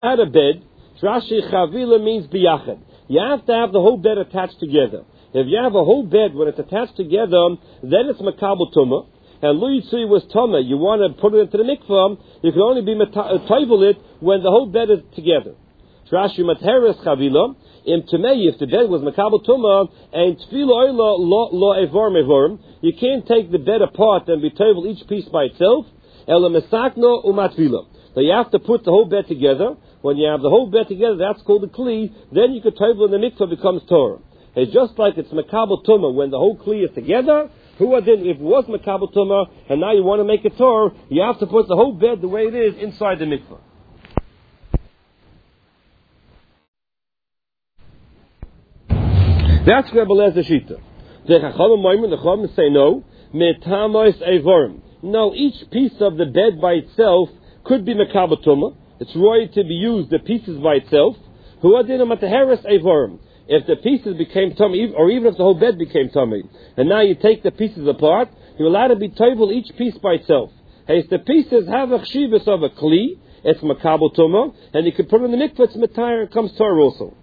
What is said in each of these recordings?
At a bed, Rashi Chavila means biyachad. You have to have the whole bed attached together. If you have a whole bed when it's attached together, then it's makabel tumah. And Lu Yitzui was tumah. You want to put it into the mikvah, you can only be toivel it when the whole bed is together. Rashi Materes Chavila. In Tumei, if the bed was makabel tumah and tefila oila lo evorim evorim, you can't take the bed apart and be toivel each piece by itself. Ela mesakno umatvila. So you have to put the whole bed together. When you have the whole bed together, that's called the kli. Then you can toivel in the mikvah, becomes Torah. It's just like it's makabel tumah when the whole kli is together. If it was makabel tumah and now you want to make it Torah, you have to put the whole bed the way it is inside the mikvah. That's Rebbe Lezer Shita. The Chachamim say no. Metamos evorim. No, each piece of the bed by itself could be makabel tumah. It's right to be used, the pieces by itself. Who adina mateheres evorim. If the pieces became tummy, or even if the whole bed became tummy, and now you take the pieces apart, you're allowed to be toivel each piece by itself. Hey, the pieces have a chshivas of a kli, it's makabel tumah, and you can put it in the mikvah, it's matayr, it comes Torah also.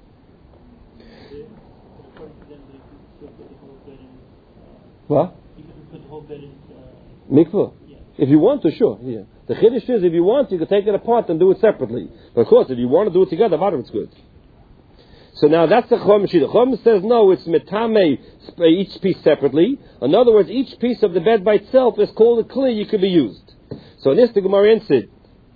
What? You can put the whole bed in mikvah? Yeah. If you want to, sure. Yeah. The chiddush is, if you want, you can take it apart and do it separately. But of course, if you want to do it together, it's good. So now that's the Chom Shita. Chom says no, it's metame each piece separately. In other words, each piece of the bed by itself is called a kli, you could be used. So in this the Gemara answered,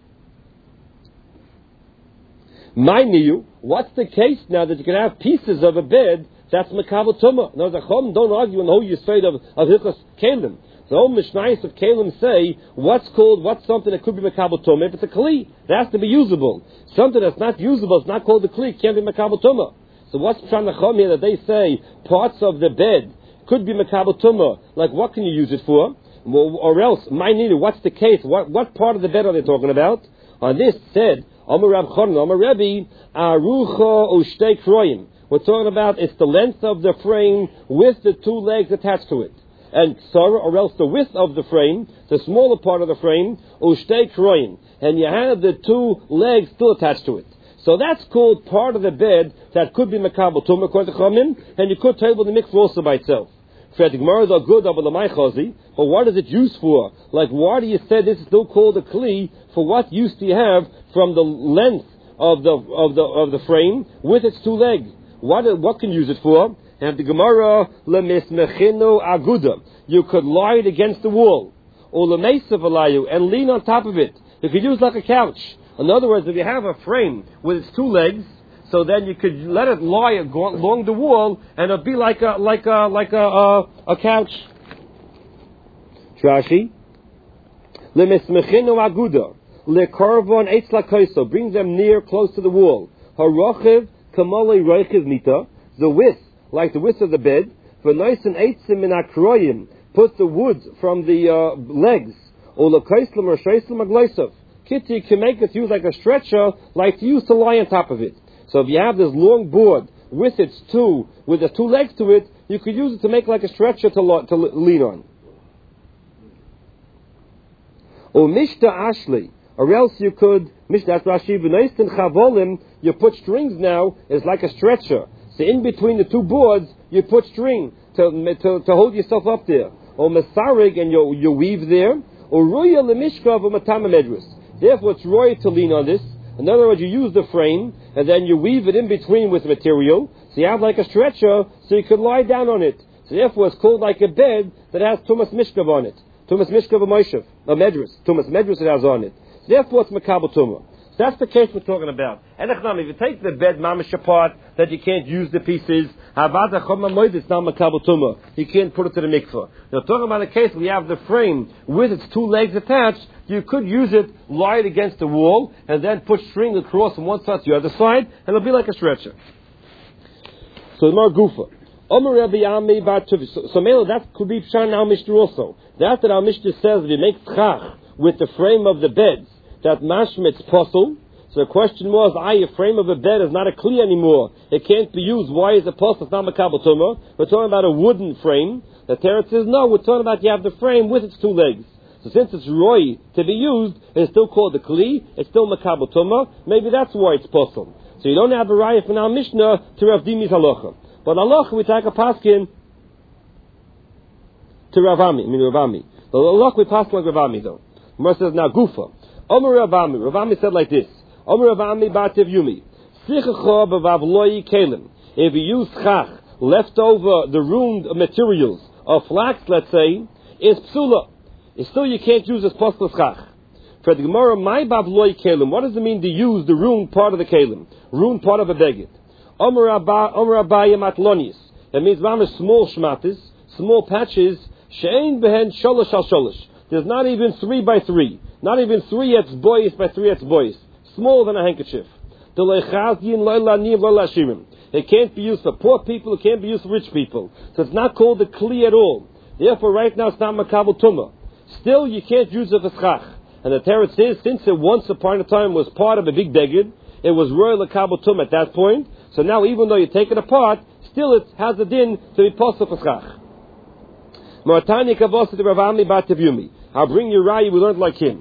my niyu, what's the case now that you can have pieces of a bed that's makabel tumah? Now the Chom don't argue on the whole yesod of Hilchos Kelim. The whole Mishnayos of Kelim say what's something that could be makabel tumah. If it's a kli, it has to be usable. Something that's not usable, it's not called a kli, can't be makabel tumah. So what's Pshan Chom here that they say parts of the bed could be makabel tumah? Like what can you use it for? Or else, my neither. What's the case? What part of the bed are they talking about? On this said, Amar Rav Chonon, Amar Rebbe, Arucha Ushtei Kroyim. We're talking about it's the length of the frame with the two legs attached to it. And or else the width of the frame, the smaller part of the frame, Ushtei Kroyim. And you have the two legs still attached to it. So that's called part of the bed that could be makabel tumah according to Chachamim, and you could table the mikvah also by itself. But what is it used for? Like, why do you say this is still called a kli? For what use do you have from the length of the frame with its two legs? What can you use it for? And the Gemara lemismechinu aguda. You could lie it against the wall, or lemesav alayu, and lean on top of it. You could use like a couch. In other words, if you have a frame with its two legs, so then you could let it lie along the wall, and it'll be like a couch. Rashi, lemismechinu aguda lekarvon eitz lakoso, brings them near, close to the wall. Harochiv kamolei roichiv mita, the width, like the width of the bed. V'noisen eitzim min akroyim, put the wood from the legs. Or lekoislam or shoislam agloisov. Kitty can make it use like a stretcher, like to use to lie on top of it. So if you have this long board with the two legs to it, you could use it to make like a stretcher to lean on. Or mishta ashli, or else you could that's Rashi v'noisten chavolim. You put strings now. It's like a stretcher. So in between the two boards, you put string to hold yourself up there. Or masarig, and you weave there. Or ruya lemishkav or matama medrus. Therefore, it's roy to lean on this. In other words, you use the frame, and then you weave it in between with material. So you have like a stretcher, so you can lie down on it. So therefore, it's called like a bed that has tumas mishkav on it. Tumas mishkav or moishav, or medrus. Tumas medrus it has on it. So therefore, it's makabel tumah. So that's the case we're talking about. And if you take the bed mamish apart, that you can't use the pieces, it's not makabel tumah. You can't put it to the mikvah. Now, talking about a case where you have the frame with its two legs attached, you could use it, lie it against the wall, and then put string across from one side to the other side, and it'll be like a stretcher. So, Mar Gufa. So, Mela, that could be Pshan Al Mishnah also. That's what Al Mishnah says, if you make tzchach with the frame of the beds, that mashmitz posel. So the question was, a frame of a bed is not a kli anymore. It can't be used. Why is it posel? It's not makabel tumah. We're talking about a wooden frame. The Teretz says, no, we're talking about you have the frame with its two legs. So So since it's roi to be used, it's still called the kli, it's still makabel tumah, maybe that's why it's possible. So you don't have a raya from our Mishnah to Rav Dimi's halacha. But halacha we take a paskin to Ravami. The halacha we pass like Ravami though. Gemara says now gufa. Omer Ravami. Ravami said like this. Omer Ravami bativ yumi. Sichacha b'vavloi kelim. If you use chach, leftover the ruined materials of flax, let's say, is psula. It's still you can't use as postel chach. For the Gemara, my bavloi kelim. What does it mean to use the ruined part of the kelim? Ruined part of a beged. Omer Abayim atlonis. That means mamish small shmatis, small patches. She'ein behen sholosh al sholosh. There's not even 3 by 3. Not even 3 etzbois by 3 etzbois. Smaller than a handkerchief. It can't be used for poor people, it can't be used for rich people. So it's not called the kli at all. Therefore, right now it's not makabel tumah. Still, you can't use it for schach. And the Teretz says, since it once upon a time was part of a big beged, it was royal makabel tumah at that point. So now, even though you take it apart, still it has a din to be possible for schach. Mo'atani kavos to Rav Ami bat Yumi. I'll bring you Raya, we learned like him.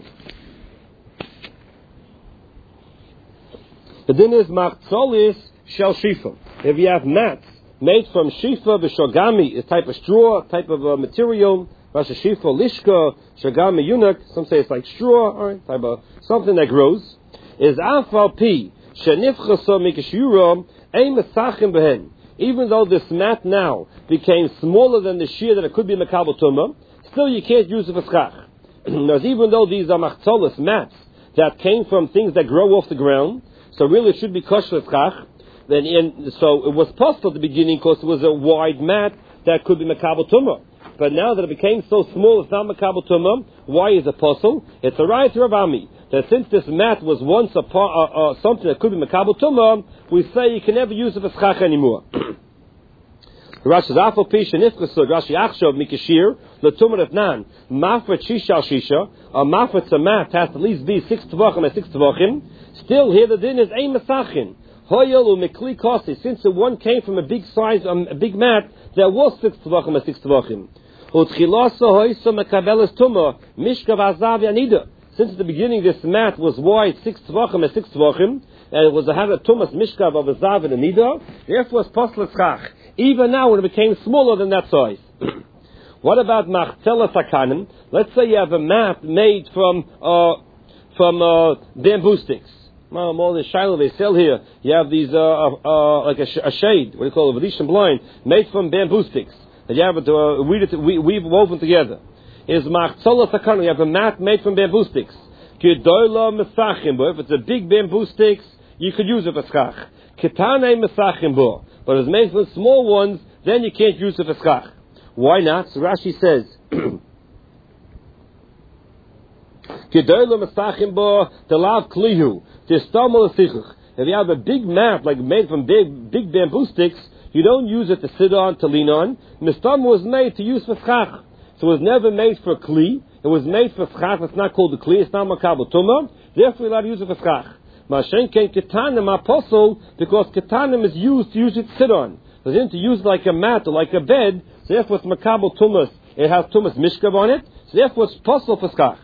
The din is machzolis shel shifa. If you have mats made from shifa, v'shogami, a type of straw, type of material, Rasha shifa, lishka, shogami yunak, some say it's like straw, alright, type of something that grows, is afal pi, shenifchaso mikashura, ein mesachim behen. Even though this mat now became smaller than the shear that it could be makabel tumah, still you can't use it for schach. Even though these are machzolis mats that came from things that grow off the ground, so really it should be kosher schach. So it was possible at the beginning because it was a wide mat that could be makabel tumah. But now that it became so small, it's not makabel tumah. Why is it possible? It's a right to Rav Ami that since this mat was once something that could be makabel tumah, we say you can never use it for schach anymore. Rashi Zafal Pish and Ifkasud, Rashi Achshav Mikashir, Latumar Etnan, Mafret Shisha Shisha, a Mafret Samat has to at least be 6 Tvachim and 6 Tvachim. Still here the din is Ein Masachin. Hoyel Mikli Kosi, since the one came from a big size, a big mat, there was 6 Tvachim and 6 Tvachim. Utchilasa Hoysa Makabelas Tumah, Mishkav Azav Yanida. Since the beginning this mat was wide 6 Tvachim and 6 Tvachim, and it was had a Tumas Mishkav of Azav and Anida, therefore it's Poslet Chach. Even now when it became smaller than that size. What about Machzela Sakanim? Let's say you have a mat made from bamboo sticks. All the shiloh they sell here, you have these like a shade, what do you call it, a Venetian blind, made from bamboo sticks. And you have it weave woven together. Is Machzela Sakanim, you have a mat made from bamboo sticks. Gedola Mesachim, if it's a big bamboo sticks, you could use it for schach. Ketane Mesachim bo. But if it's made from small ones, then you can't use it for schach. Why not? So Rashi says, if you have a big mat, like made from big bamboo sticks, you don't use it to sit on, to lean on. Mistam was made to use for schach. So it was never made for kli. It was made for schach. It's not called the kli. It's not makabel tumah. Therefore, you're allowed to use it for schach. Mashenken ketanim apostle, because ketanim is used to use it to sit on. So then to use it like a mat or like a bed, so therefore it's makabel tumas. It has tumas mishkav on it, so therefore it's possible for schach.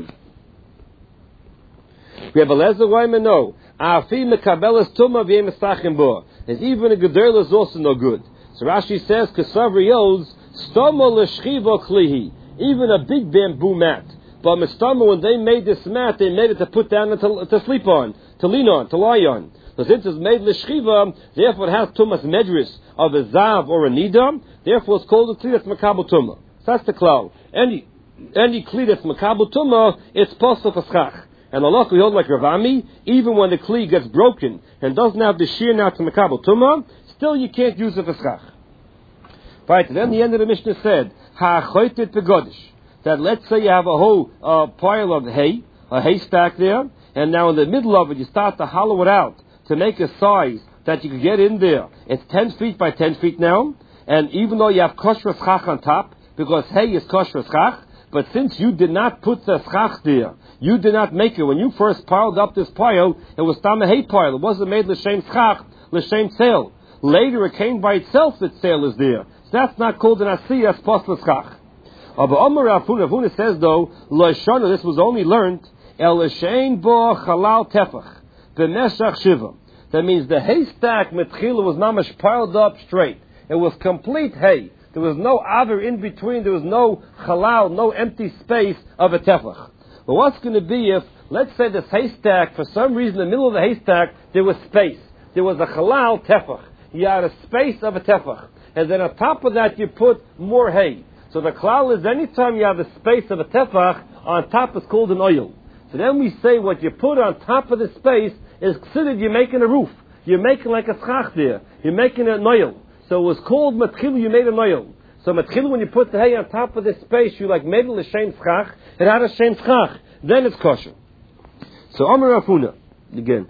We have a lezer wayman no. Afi mekabelas tumah v'yem esachim bo. And even a gedol is also no good. So Rashi says kasavri yos stomo l'shchiva klihi. Even a big bamboo mat. But Mistama, when they made this mat, they made it to put down and to sleep on, to lean on, to lie on. So since it's made l'shchiva, therefore it has tumas medris of a zav or a nidam, therefore it's called a kli that's makabel tumah. So that's the klal. Any kli that's makabel tumah, it's possible for schach. And Allah, we hold like Rav Ami, even when the kli gets broken and doesn't have the shear now to makabel tumah, still you can't use it for schach. Right, and then the end of the Mishnah said, ha'achoytet begodish. That let's say you have a whole pile of hay, a haystack there, and now in the middle of it you start to hollow it out to make a size that you can get in there. It's 10 feet by 10 feet now, and even though you have kosher schach on top, because hay is kosher schach, but since you did not put the schach there, you did not make it. When you first piled up this pile, it was tam a hay pile. It wasn't made l'shem schach, l'shem sale. Later it came by itself that sale is there. So that's not called an asiyah, that's posel schach. Aber Amar Rav Huna says though, Lo Shana, this was only learned, El Shein Bo Chalal Tefach, B'Meshach Shiva. That means the haystack Metchila was mamash piled up straight. It was complete hay. There was no other in between. There was no halal, no empty space of a tefach. But what's going to be if, let's say this haystack, for some reason in the middle of the haystack, there was space. There was a halal tefach. You had a space of a tefach. And then on top of that, you put more hay. So the klal is anytime you have a space of a tefach, on top is called an oil. So then we say what you put on top of the space is considered you're making a roof. You're making like a schach there. You're making an oil. So it was called matchilu, you made an oil. So matchilu, when you put the hay on top of the space, you like made it l'shem schach. It had a shem schach. Then it's kosher. So Amar Rav Huna, again.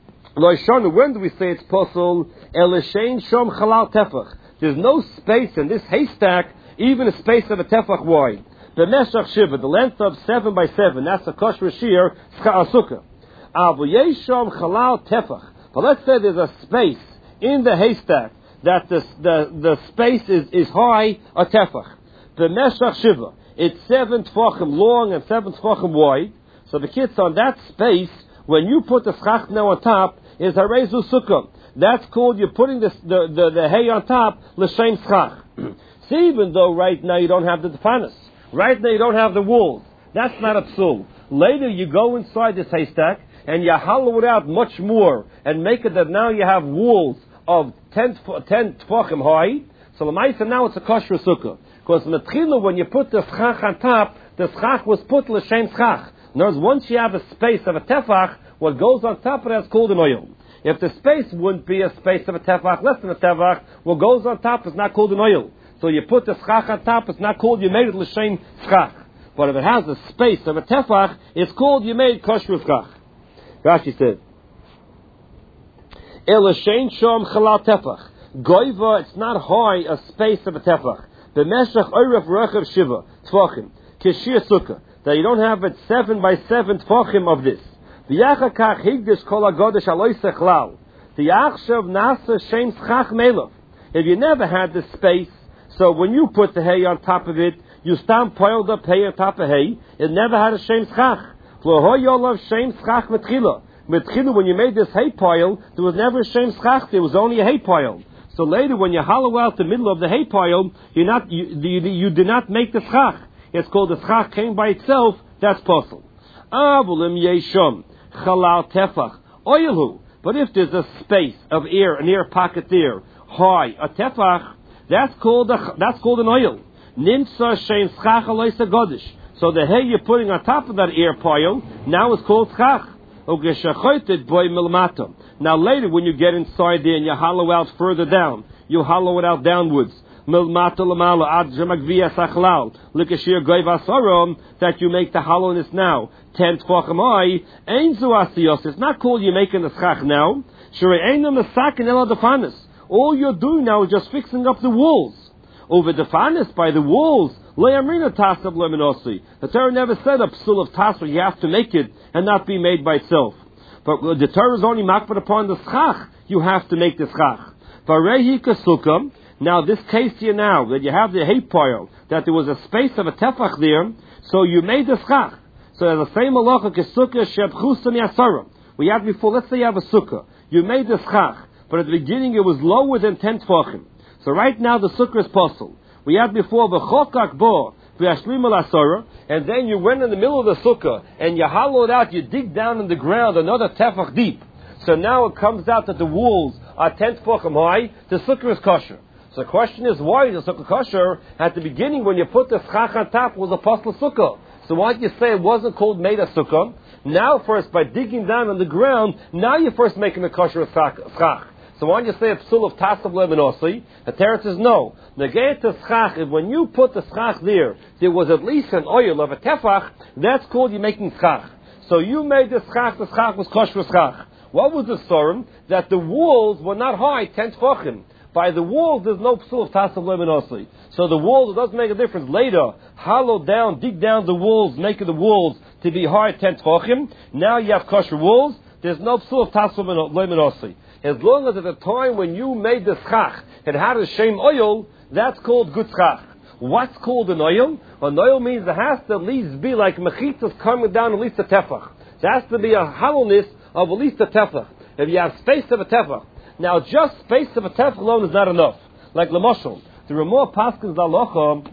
Lo Shana, when do we say it's possible? El l'shem shom chalal tefach. There's no space in this haystack, even a space of a tefach wide. The meshach shiva, the length of 7 by 7, that's a kosher shear, sukkah. Avu yeshom chalal tefach. But let's say there's a space in the haystack that the space is high, a tefach. The meshach shiva, it's 7 tefachim long and 7 tefachim wide. So the kids on that space, when you put the schach now on top, is harezu sukkah. That's called you're putting the hay on top, l'shem schach. See, even though right now you don't have the defanis, right now you don't have the walls, that's not a psul. Later you go inside this haystack and you hollow it out much more and make it that now you have walls of 10 tefachim high. So l'maisa now it's a kosher sukkah. Because metchila, when you put the schach on top, the schach was put l'shem schach. In other words, once you have a space of a tefach, what goes on top of that is called an oil. If the space wouldn't be a space of a tefach, less than a tefach, what goes on top is not called an oil. So you put the schach on top, it's not called you made it l'shem schach. But if it has a space of a tefach, it's called you made kosher schach. Rashi said, El l'shem shom chalal tefach. Goiva, it's not high, a space of a tefach. B'meshach oiref rechav shiva, tefachim, kishir sukkah. That you don't have it 7 by 7 tefachim of this. V'yachakach higdish kol hagodesh aloi sechlal. V'yachshav nasa shem schach melov. If you never had the space, so when you put the hay on top of it, you stam piled up hay on top of hay, it never had a shem schach. V'loho yolav shem schach metchila. Metchila, when you made this hay pile, there was never a shem schach, there was only a hay pile. So later, when you hollow out the middle of the hay pile, you did not make the schach. It's called the schach came by itself. That's possible. Avulim yeshom chalal tefach oilhu. But if there's a space of air, an air pocket there, high a tefach, that's called an oil. Nimsa shein schach aloysa godish. So the hay you're putting on top of that air pile now is called schach. Now later, when you get inside there and you hollow out further down, you hollow it out downwards. That you make the hollowness now 10 tefachim high. It's not called you making the schach now. All you're doing now is just fixing up the walls. Over the fanis by the walls. The Torah never said a psul of tasra, you have to make it and not be made by itself. But the Torah is only makbid upon the schach. You have to make the schach. Now this case here now, that you have the hay pile, that there was a space of a tefach there, so you made the schach. So the same halacha kesukah shebchusa mi'asara. We had before, let's say you have a sukkah. You made the schach, but at the beginning it was lower than 10 tefachim. So right now the sukkah is possible. We had before the chokak bo v'yashlim al asara, and then you went in the middle of the sukkah and you hollowed out, you dig down in the ground another tefach deep. So now it comes out that the walls are 10 tefachim high. The sukkah is kosher. So the question is, why is the sukkah kosher? At the beginning, when you put the schach on top, was a apostle sukkah. So why did you say it wasn't called made a sukkah? Now first, by digging down on the ground, now you're first making a kosher schach. So why don't you say a psul of tasav lemenosi? The Teretz says no. Negate the schach, if when you put the schach there was at least an oil of a tefach, that's called you making schach. So you made the schach was kosher schach. What was the sorum? That the walls were not high, 10 tefachim. By the walls, there's no psul of tasav lemenosi. So the walls, it doesn't make a difference. Later, hollow down, dig down the walls, making the walls to be high, 10 tefachim. Now you have kosher walls. There's no psul of tasav lemenosi. As long as at the time when you made the schach, it had a shem oil, that's called good schach. What's called an oil? An oil means it has to at least be like mechitzas coming down at least a tefach. There has to be a hollowness of at least a tefach. If you have space of a tefach. Now, just space of a tefach alone is not enough. Like Lamashal. There are more paskins halacha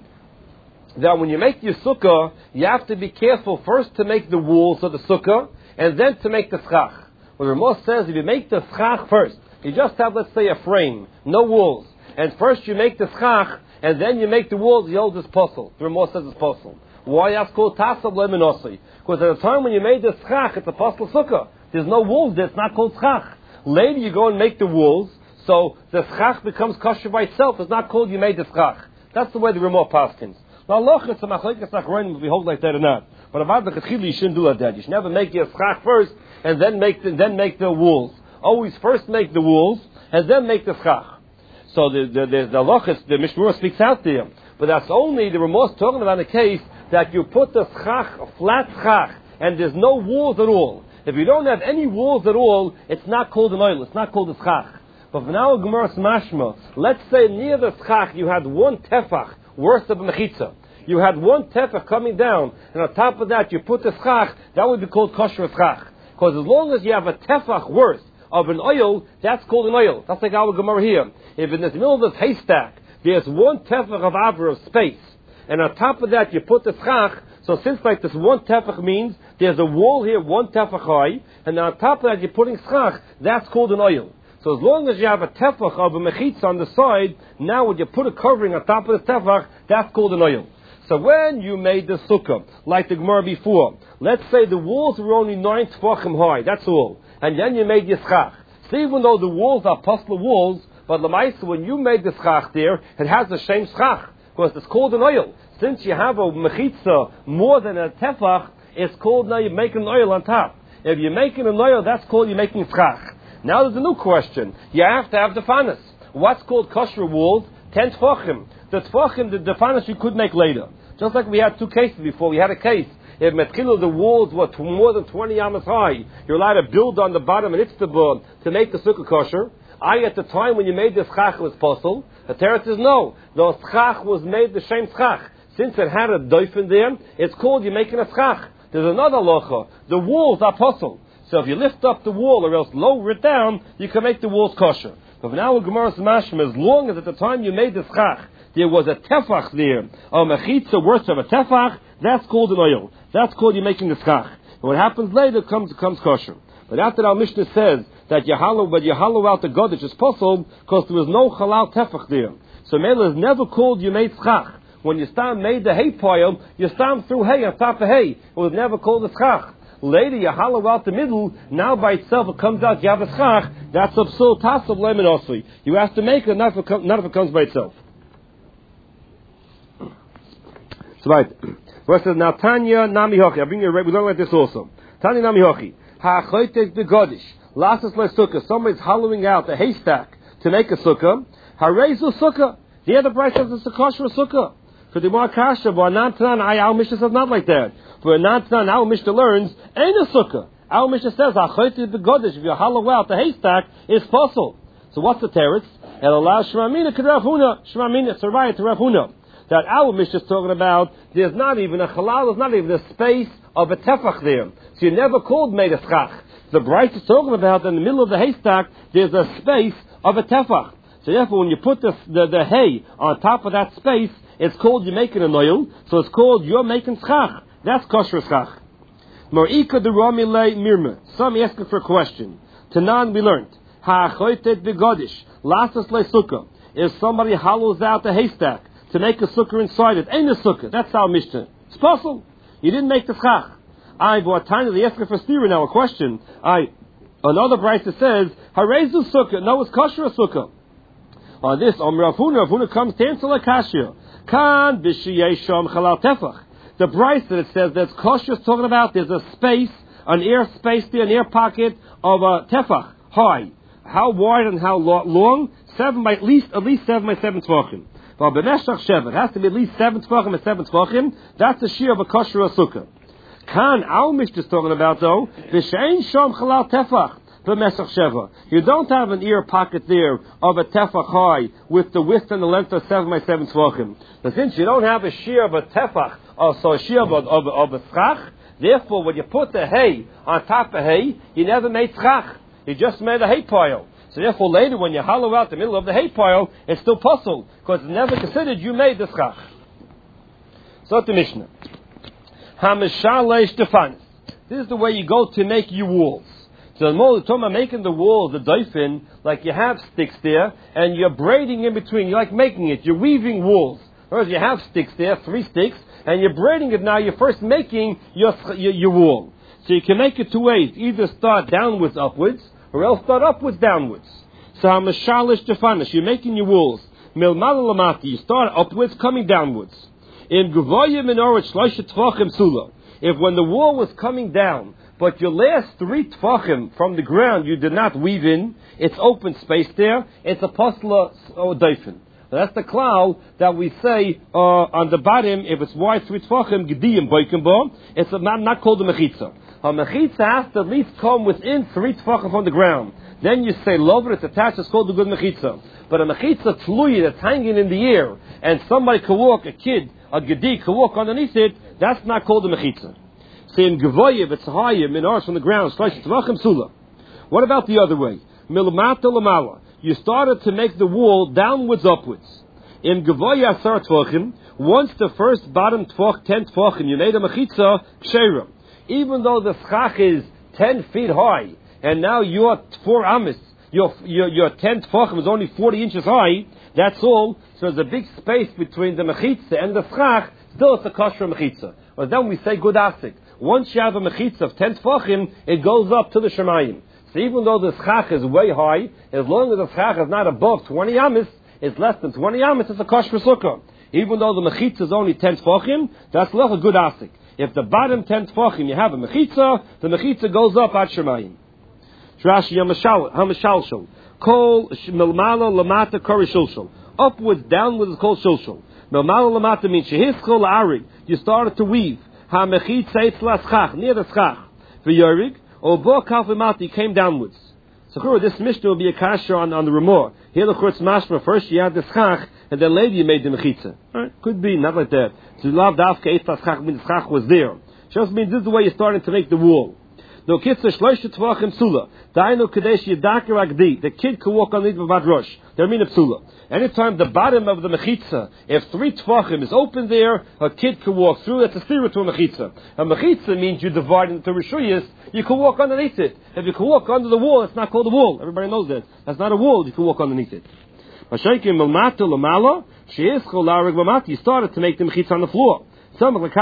that when you make your sukkah, you have to be careful first to make the walls of the sukkah, and then to make the schach. What Ramah says, if you make the schach first, you just have, let's say, a frame, no walls, and first you make the schach, and then you make the walls, you hold this puzzle. The Ramah says it's puzzle. Why? That's called tasab leminosi. Because at the time when you made the schach, it's a puzzle sukkah. There's no walls there, it's not called schach. Later you go and make the walls, so the schach becomes kosher by itself. It's not called you made the schach. That's the way the Ramah paskins. Now, loch, it's a machlekes achronim if we hold like that or not. But about the chetchila, you shouldn't do like that. You should never make your schach first and then make the walls. Always first make the walls and then make the schach. So the loch, the Mishnah speaks out there. But that's only the Ramah talking about the case that you put the schach, a flat schach, and there's no walls at all. If you don't have any walls at all, it's not called an oil. It's not called a schach. But for now, Gemara's mashma, let's say near the schach you had one tefach worth of a mechitza. You had one tefach coming down, and on top of that you put the schach, that would be called kosher schach. Because as long as you have a tefach worth of an oil, that's called an oil. That's like our Gemara here. If in the middle of this haystack, there's one tefach of avra of space, and on top of that you put the schach, so since like this one tefach means there's a wall here, one tefach high, and on top of that you're putting schach, that's called an oil. So as long as you have a tefach of a mechitza on the side, now when you put a covering on top of the tefach, that's called an oil. So when you made the sukkah, like the Gemara before, let's say the walls were only 9 tefachim high, that's all, and then you made your schach. So even though the walls are puzzle walls, but l'maisa, when you made the schach there, it has the same schach, because it's called an oil. Since you have a mechitza more than a tefach, it's called now you're making an oil on top. If you're making an oil, that's called you're making schach. Now there's a new question. You have to have the fanas. What's called kosher walls? 10 tefachim. The tefachim, the fanas you could make later. Just like we had two cases before. We had a case. If metchila the walls were more than 20 amas high, you're allowed to build on the bottom and itztabur to make the sukkah kosher. At the time when you made the schach was possible. The teretz says no. The schach was made the same schach. Since it had a doif in there, it's called you're making a schach. There's another locha. The walls are possible. So if you lift up the wall or else lower it down, you can make the walls kosher. But now Gemara's mashma, as long as at the time you made the schach, there was a tefach there, a mechitza worth of a tefach, that's called an oil. That's called you making the schach. And what happens later comes kosher. But after our Mishnah says that you hollow out the godish is possible because there was no halal tefach there. So Mela is never called you made schach. When you made the hay pile, you threw hay on top of hay. It was never called a schach. Later you hollow out the middle, now by itself it comes out, you have a schach, that's a psul tasab lemon osli. You have to make it, not if it comes by itself. So right. Where it says, now Tanya Nami Hochi, we learn like this also. Tanya Nami Hochi, ha'achoytek begodish, lasas le sukkah, somebody's hollowing out a haystack to make a sukkah, harezu sukkah, the other price says it's a kosher sukkah. For the more kasha, but Nantan, our Mishnah says not like that. For Nantan, our Mishnah learns, ain't a sukkah. Our Mishnah says, ha'achoytek begodish, if you hollow out the haystack, it's possible. So what's the teretz? It allows Shramina to Rav Huna, Shramina, Saraya to Rav Huna. That our Mishnah is talking about, there's not even a halal, there's not even a space of a tefach there. So you never called made a schach. The Bryce is talking about in the middle of the haystack, there's a space of a tefach. So therefore, when you put the hay on top of that space, it's called you're making an oil, so it's called you're making schach. That's kosher schach. Mar'ika de Ramile Mirma. Some asking for a question. Tanan we learned. Ha'achoytet begodish. Lasas le sukkah. If somebody hollows out the haystack to make a sukkah inside it, ain't a sukkah. That's our Mishnah. It's possible. You didn't make the schach. But time they asking for stira now a question. Another brayta says, Harezu sukkah. No, it's kosher sukkah. On this, Rav Huna comes to answer like kashya. Kan b'shiyesham chalal tefach. The brayta that says that's kosher is talking about there's a space, an air space there, an air pocket of a tefach, high. How wide and how long? At least 7 by 7 tvachim. But b'meshach sheva, it has to be at least 7 tvachim and 7 tvachim. That's the shear of a kosher sukkah. Kan our Mishnah is talking about though, v'shein sham chalal tefach. b'mesach sheva. You don't have an ear pocket there of a tefach high with the width and the length of 7 by 7 tvachim. But since you don't have a shear of a tefach, so a shear of a schach, therefore when you put the hay on top of hay, you never made schach. You just made a hay pile. So therefore later when you hollow out the middle of the hay pile, it's still puzzled, because it's never considered you made the schach. So the Mishnah. Hamishalesh defanis. This is the way you go to make your walls. So the more talking about making the walls, the doifin, like you have sticks there, and you're braiding in between. You're like making it. You're weaving walls. Whereas you have sticks there, 3 sticks, and you're braiding it now. You're first making your wall. So you can make it 2 ways. Either start downwards, upwards, or else start upwards, downwards. So hamishalesh defanis. You're making your walls. Milmala lamati. You start upwards, coming downwards. In Guvaya Minorat Shloisha Tvachim Sula. If when the wall was coming down, but your last 3 Tvachim from the ground you did not weave in, it's open space there, it's a Pasla or Daifin. That's the cloud that we say on the bottom, if it's wide 3 Tvachim, Gediyim Boikenbo, it's not called a Mechitza. A Mechitza has to at least come within 3 Tvachim from the ground. Then you say, Lover, it's attached, it's called a good Mechitza. But a Mechitza Tluyi that's hanging in the air, and somebody can walk, a kid, a gedi can walk underneath it, that's not called a mechitza. See, in Gevoyev, it's higher, minars from the ground, sula. What about the other way? Milamata lamala. You started to make the wall downwards, upwards. In Gevoyev asar tvachim, once the first bottom tvach, 10 tvachim, you made a mechitza, kshera. Even though the schach is 10 feet high, and now you're 4 amis, your 10 tvachim is only 40 inches high, that's all. So there's a big space between the mechitza and the schach. Still, it's a kosher mechitza. But then we say good asik. Once you have a mechitza of 10 tefachim, it goes up to the shemayim. So even though the schach is way high, as long as the schach is not above 20 amis, it's less than 20 amis, it's a kosher sukkah. Even though the mechitza is only 10 tefachim, that's less a good asik. If the bottom 10 tefachim you have a mechitza, the mechitza goes up at shemayim. Rashi Hamashal. Kol milmala lamata kori shulshul. Upwards, downwards is called shulshul. Milmala lamata means shehiskol la'arig. You started to weave. Ha-mechitza etz schach, near the schach. V'yorig, or bo kalfimati, came downwards. So this Mishnah will be a kasha on the Ramah. Here the Chutz Mashma, first you had the schach, and then later you made the mechitza. Right? Could be, not like that. So lav dafka etz schach means the schach was there. Just means this is the way you're starting to make the wall. No kitzer shloisha tvachim psula. Dainu kadesh yedakir agdi. The kid can walk on the bavad rosh. They're mean psula. Anytime the bottom of the mechitza, if 3 tvachim is open there, a kid can walk through. That's a theory to a mechitza. A mechitza means you divide into rishuyas. You can walk underneath it. If you can walk under the wall, it's not called a wall. Everybody knows that. That's not a wall. You can walk underneath it. You started to make the mechitza on the floor. As soon as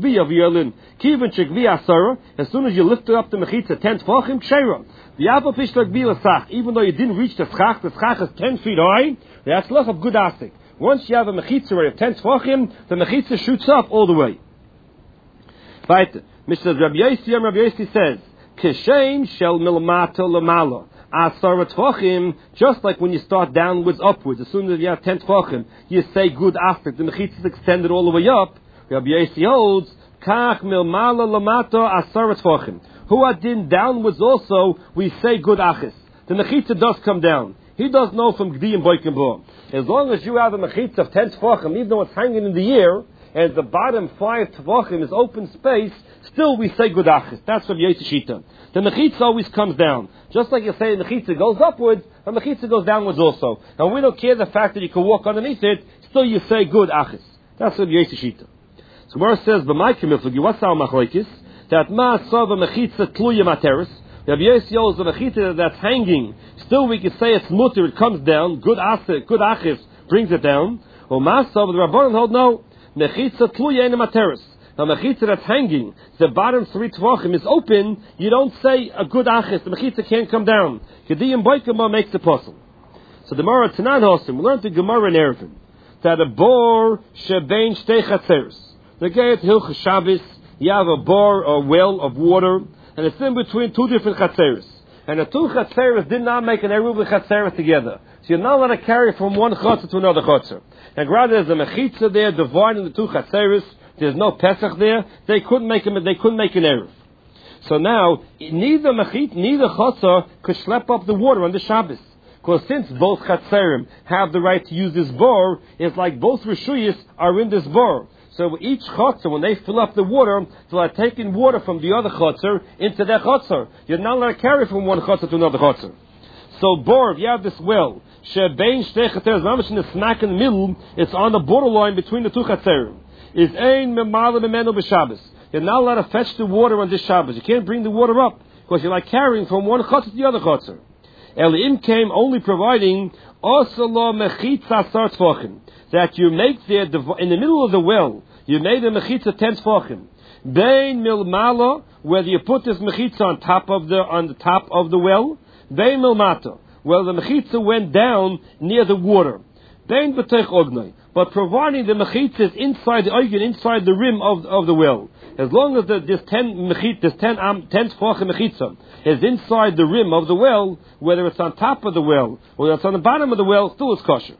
you lifted up the mechitza 10 tefachim, kshera. Even though you didn't reach the schach is 10 feet high, that's less of good asik. Once you have a mechitza of 10 tefachim, the mechitza shoots up all the way. Right. Mr. Rabbi Yossi says, Keshem shel milmata lamala. Asara tefachim, just like when you start downwards, upwards. As soon as you have 10 tefachim, you say good asik. The mechitza is extended all the way up. Rabbi Yossi holds, Kach milmala lamata asara tefachim. Who adin downwards also, we say good achis. The mechitza does come down. He does know from Gdi and Boiken Bo. As long as you have a mechitza of 10 tefachim, even though it's hanging in the air, and the bottom 5 tefachim is open space, still we say good achis. That's Rabbi Yossi Shita. The mechitza always comes down. Just like you say the mechitza goes upwards, the mechitza goes downwards also. And we don't care the fact that you can walk underneath it, still you say good achis. That's Rabbi Yossi Shita. So where it says, what's our machlokes? That ma sava mechitza tluya materis. Rabbi Yossi holds the mechitza that's hanging. Still we can say it's mutter, it comes down. Good achis brings it down. Or ma sava, the Rabbanan hold no. Mechitza tluya in materis. Now mechitza that's hanging, the bottom 3 tvachim is open. You don't say a good achis. The mechitza can't come down. Kediyim boikama makes the puzzle. So the Gemara Tanan Hosim, we learned the Gemara in Erevin that a bor shebein shtei chatzeres. The get Hilchos Shabbos, you have a bar or well of water, and it's in between 2 different chatzeres. And the 2 chatzeres did not make an eruv chatzeres together. So you're not allowed to carry from one chatzer to another chatzer. And rather there's a mechitza there dividing the 2 chatzeres. There's no pesach there. They couldn't make an eruv. So now, neither Chotzer could schlep up the water on the Shabbos. Because since both Chatzerim have the right to use this bor, it's like both Rishuyas are in this bor. So each Chotzer, when they fill up the water, they are taking water from the other Chotzer into their Chotzer. You're not allowed to carry from one Chotzer to another Chotzer. So bor, if you have this well, Shebein Shtei Chatzerim, Mamish in the smack in the middle, it's on the borderline between the two Chatzerim. Is ein memala memenu b'Shabbos. You're not allowed to fetch the water on this Shabbos. You can't bring the water up because you're like carrying from one chotzer to the other chotzer. Elim came only providing osalo mechitza sar tfachim, that you make there in the middle of the well. You made a mechitza 10 tfachim. Bein milmala, whether you put this mechitza on the top of the well. Bein milmata, where the mechitza went down near the water. Bein b'teich ognai. But providing the mechitza is inside the oigen, inside the rim of the well. As long as this 10 tfachim mechitza is inside the rim of the well, whether it's on top of the well or whether it's on the bottom of the well, still is kosher.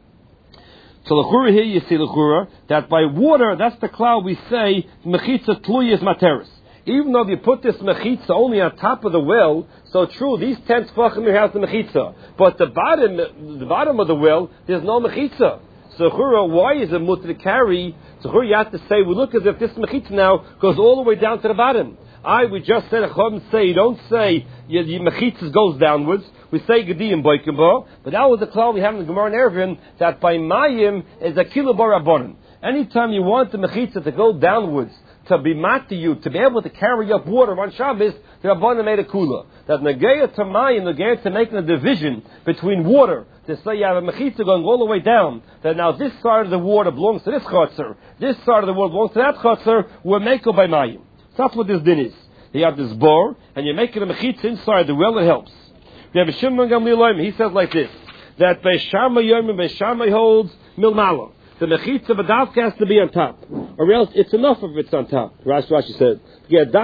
So l'chura here you see l'chura that by water, that's the cloud we say mechitza tluyas materis. Even though you put this mechitza only on top of the well, so true, these 10 tfachim here has the mechitza, but the bottom of the well, there's no mechitza. So Chura, why is it mutter to carry? So Chura, you have to say, we look as if this mechitza now goes all the way down to the bottom. We just said, you don't say your mechitza goes downwards. We say Gediyim Boikenbo, but that was the cloud we have in the Gemara and Eruvin, that by Mayim is a kilo bar abonim. Anytime you want the mechitza to go downwards, to be mati you, to be able to carry up water on Shabbos, the Rabbanan made a kula. That Nageya to Mayim, Nageya to making a division between water, to say you have a mechitza going all the way down, that now this side of the water belongs to this chotzer, this side of the water belongs to that chotzer, we're meko by Mayim. So that's what this din is. You have this bor, and you're making a mechitza inside the well, it helps. We have a Shimon Gamliel, he says like this, that Beishamai Yom and Beishamai holds milmala. The mechitza b'davka has to be on top, or else it's enough if it's on top. Rashi said.